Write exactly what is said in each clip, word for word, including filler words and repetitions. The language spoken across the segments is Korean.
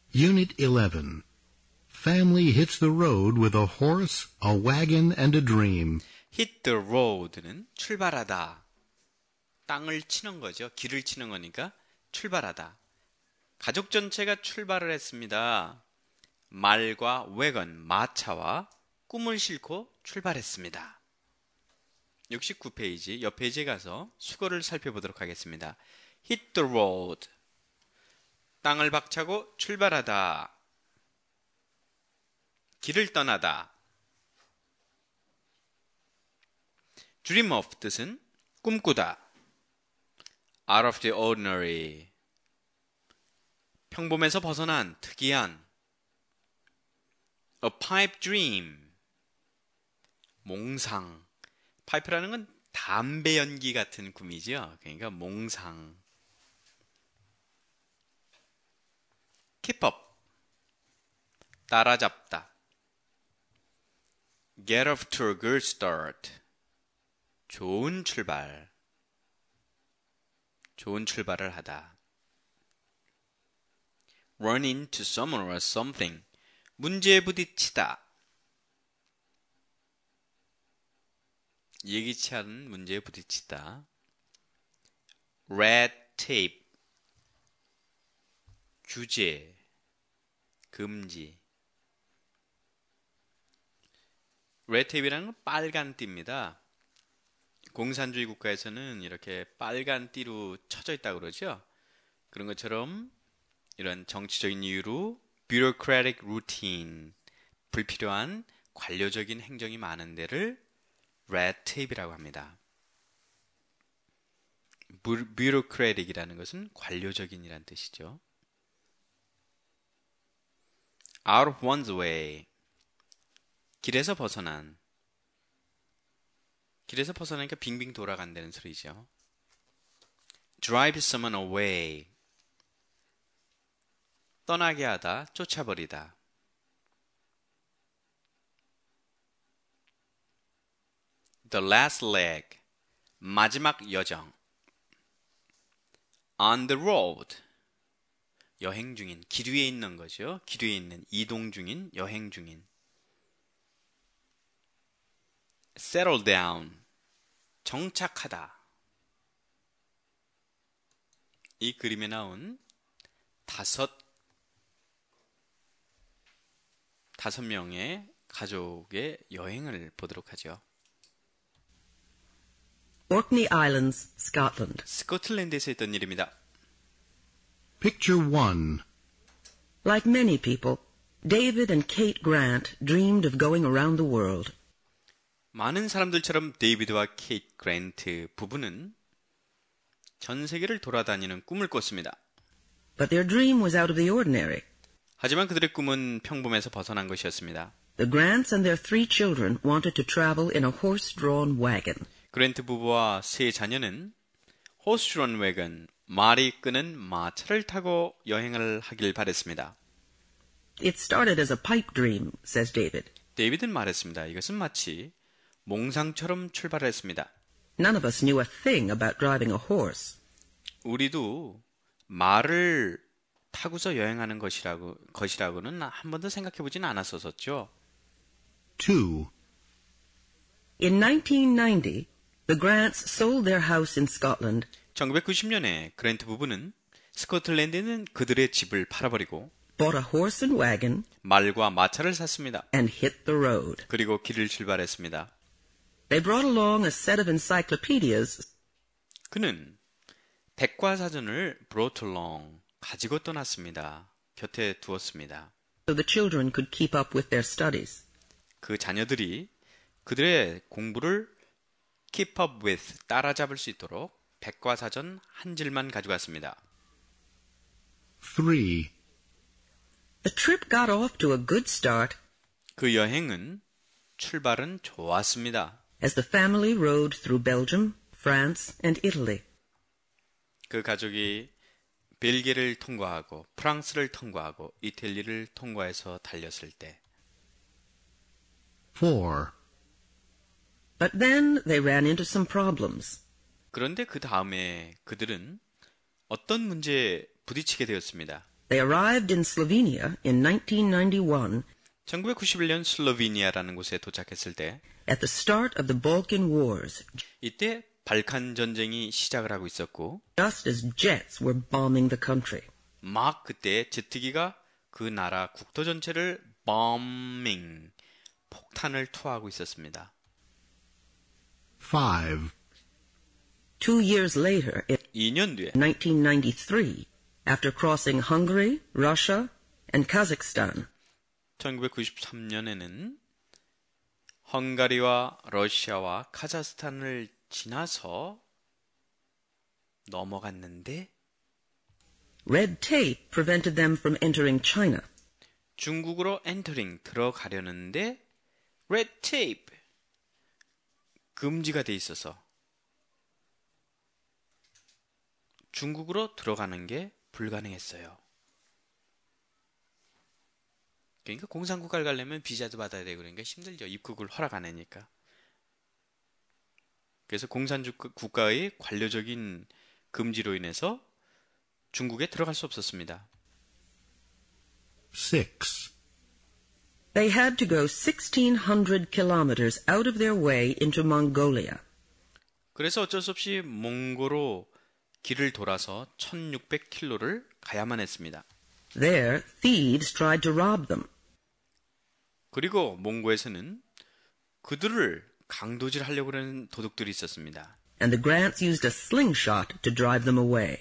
Unit eleven. Family hits the road with a horse, a wagon, and a dream. hit the road는 출발하다. 땅을 치는 거죠. 길을 치는 거니까 출발하다. 가족 전체가 출발을 했습니다. 말과 wagon, 마차와 꿈을 싣고 출발했습니다. 육십구 페이지, 옆 페이지에 가서 수거를 살펴보도록 하겠습니다. hit the road. 땅을 박차고 출발하다. 길을 떠나다. dream of 뜻은 꿈꾸다. out of the ordinary. 평범에서 벗어난 특이한. a pipe dream. 몽상. 파이프라는 건 담배 연기 같은 꿈이죠. 그러니까 몽상. keep up. 따라잡다. get off to a good start. 좋은 출발. 좋은 출발을 하다. run into someone or something. 문제에 부딪히다. 예기치 않은 문제에 부딪히다. red tape. 규제. 금지. red tape이라는 건 빨간 띠입니다. 공산주의 국가에서는 이렇게 빨간 띠로 쳐져 있다고 그러죠. 그런 것처럼 이런 정치적인 이유로 bureaucratic routine, 불필요한 관료적인 행정이 많은 데를 red tape이라고 합니다. bureaucratic이라는 것은 관료적인이란 뜻이죠. out of one's way. 길에서 벗어난. 길에서 벗어나니까 빙빙 돌아간다는 소리죠. drive someone away. 떠나게 하다, 쫓아버리다. the last leg. 마지막 여정. on the road. 여행 중인, 길 위에 있는 거죠. 길 위에 있는, 이동 중인, 여행 중인. settle down. 정착하다. 이 그림에 나온 다섯 다섯 명의 가족의 여행을 보도록 하죠. Orkney Islands, Scotland. 스코틀랜드에서 있던 일입니다. Picture one. Like many people, David and Kate Grant dreamed of going around the world. 많은 사람들처럼 데이비드와 케이트 그랜트 부부는 전 세계를 돌아다니는 꿈을 꿨습니다. But their dream was out of the ordinary. 하지만 그들의 꿈은 평범에서 벗어난 것이었습니다. The Grants and their three children wanted to travel in a horse-drawn wagon. 그랜트 부부와 세 자녀는 호스드론 웨건, 말이 끄는 마차를 타고 여행을 하길 바랬습니다. It started as a pipe dream, says David. 데이비드는 말했습니다. 이것은 마치 몽상처럼 출발했습니다. None of us knew a thing about driving a horse. 우리도 말을 타고서 여행하는 것이라고, 것이라고는 한 번도 생각해보진 않았었죠. two. In nineteen ninety, the Grants sold their house in Scotland. 천구백구십 년에 그랜트 부부는 스코틀랜드에는 그들의 집을 팔아버리고 bought a horse and wagon, 말과 마차를 샀습니다. and hit the road. 그리고 길을 출발했습니다. They brought along a set of encyclopedias. 그는 백과사전을 brought along, 가지고 떠났습니다. 곁에 두었습니다. So the children could keep up with their studies. 그 자녀들이 그들의 공부를 keep up with, 따라잡을 수 있도록 백과사전 한 질만 가져갔습니다. three. The trip got off to a good start. 그 여행은 출발은 좋았습니다. As the family rode through Belgium, France, and Italy. 그 가족이 벨기에를 통과하고 프랑스를 통과하고 이탈리아를 통과해서 달렸을 때. four. But then they ran into some problems. 그런데 그 다음에 그들은 어떤 문제에 부딪히게 되었습니다. They arrived in Slovenia in nineteen ninety-one 천구백구십일 년 슬로베니아라는 곳에 도착했을 때 at the start of the Balkan Wars, 이때 발칸 전쟁이 시작을 하고 있었고 just as jets were bombing the country. 막 그때 제트기가 그 나라 국토 전체를 bombing, 폭탄을 투하하고 있었습니다. five. Two years later, in 이 년 뒤에 nineteen ninety-three, after crossing Hungary, Russia, and Kazakhstan, 천구백구십삼 년에는 헝가리와 러시아와 카자흐스탄을 지나서 넘어갔는데 red tape prevented them from entering China. 중국으로 엔터링 들어가려는데 레드 테이프 금지가 돼 있어서 중국으로 들어가는 게 불가능했어요. 그러니까 공산국가를 가려면 비자도 받아야 되고 그러니까 힘들죠. 입국을 허락 안 하니까. 그래서 공산국가의 관료적인 금지로 인해서 중국에 들어갈 수 없었습니다. six. They had to go sixteen hundred kilometers out of their way into Mongolia. 그래서 어쩔 수 없이 몽고로 길을 돌아서 천육백 킬로미터를 가야만 했습니다. There, thieves tried to rob them. 그리고 몽고에서는 그들을 강도질하려고 하는 도둑들이 있었습니다. And the Grants used a slingshot to drive them away.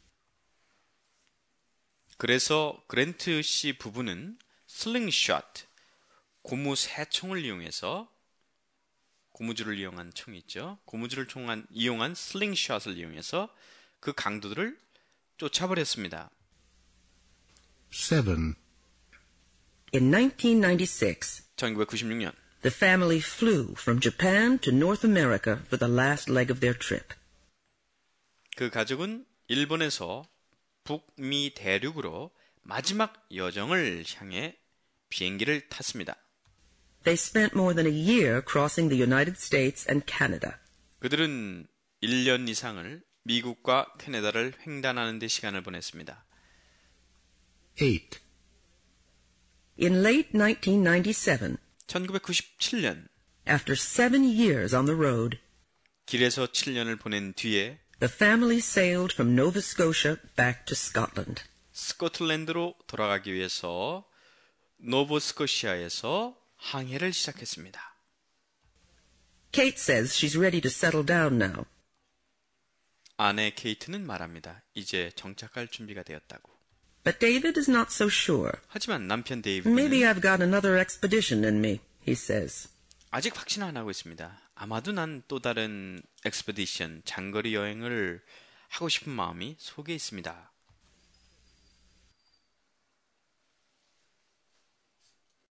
그래서 그랜트 씨 부부는 슬링샷, 고무 세 총을 이용해서 고무줄을 이용한 총이 있죠. 고무줄을 총한, 이용한 슬링샷을 이용해서 그 강도들을 쫓아버렸습니다. seven. In nineteen ninety-six, 천구백구십육 년 the family flew from Japan to North America for the last leg of their trip. 그 가족은 일본에서 북미 대륙으로 마지막 여정을 향해 비행기를 탔습니다. They spent more than a year crossing the United States and Canada. 그들은 일 년 이상을 미국과 캐나다를 횡단하는 데 시간을 보냈습니다. eight. In late nineteen ninety-seven, 천구백구십칠 년 after seven years on the road, 길에서 칠 년을 보낸 뒤에 the family sailed from Nova Scotia back to Scotland. 스코틀랜드로 돌아가기 위해서 노버스코시아에서 항해를 시작했습니다. Kate says she's ready to settle down now. 아내 케이트는 말합니다. 이제 정착할 준비가 되었다고. But David is not so sure. 하지만 남편 Maybe 데이비드는 I've got another expedition in me, he says. 아직 확신 안 하고 있습니다. 아마도 난 또 다른 엑스페디션, 장거리 여행을 하고 싶은 마음이 속에 있습니다.